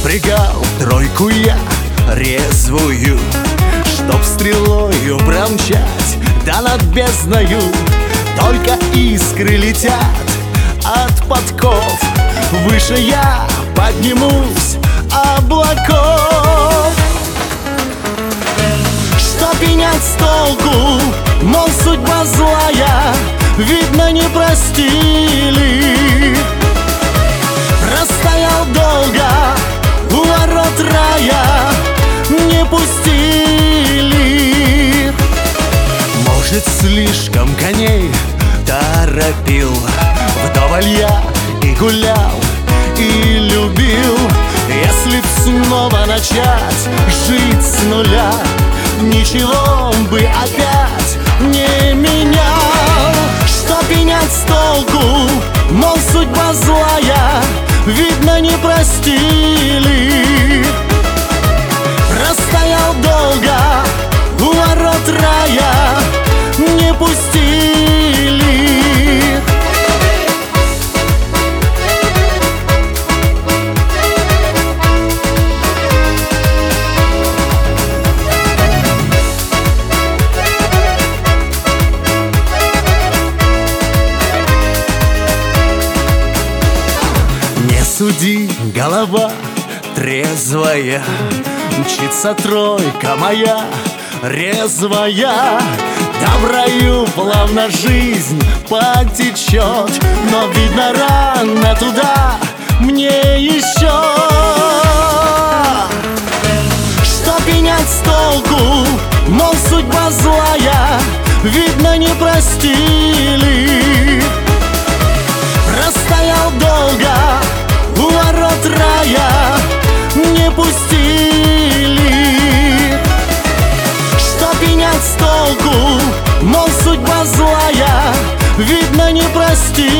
Запрягал тройку я резвую, чтоб стрелою промчать да над бездною. Только искры летят от подков, выше я поднимусь облаков. Что пенять с толку, мол, судьба злая, видно, не простили. Простоял долго у ворот рая, не пустили. Может, слишком коней торопил, вдоволь я и гулял, и любил. Если б снова начать жить с нуля, ничего бы опять не менял. Что пенять с толку, мол, судьба злая, видно, не простили. Простоял долго у ворот рая, не пустили. Не суди, голова трезвая, мчится тройка моя резвая. Да в раю плавно жизнь потечет, но, видно, рано туда мне еще. Что пенять с толку, мол, судьба злая, видно, не простили. Простоял долго у ворот рая, не пустили. Что пенять с толку, мол, судьба злая, видно, не простили.